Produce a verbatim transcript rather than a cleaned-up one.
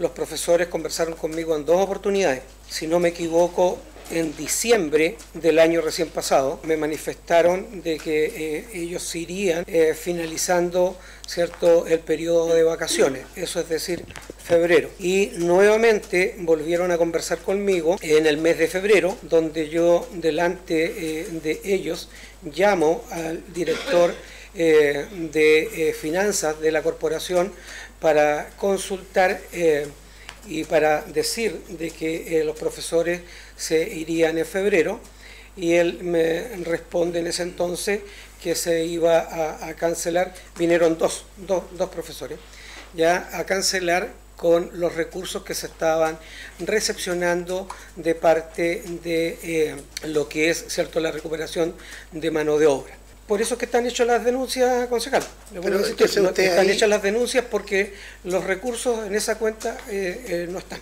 los profesores conversaron conmigo en dos oportunidades. Si no me equivoco, en diciembre del año recién pasado, me manifestaron de que eh, ellos se irían eh, finalizando, ¿cierto?, el periodo de vacaciones, eso es decir, febrero. Y nuevamente volvieron a conversar conmigo en el mes de febrero, donde yo delante eh, de ellos llamo al director eh, de eh, finanzas de la corporación para consultar eh, y para decir de que eh, los profesores se irían en febrero, y él me responde en ese entonces que se iba a, a cancelar, vinieron dos, dos, dos profesores, ya a cancelar con los recursos que se estaban recepcionando de parte de eh, lo que es, cierto, la recuperación de mano de obra. Por eso es que están hechas las denuncias, concejal. Pero decir, no, están ahí... hechas las denuncias porque los recursos en esa cuenta eh, eh, no están.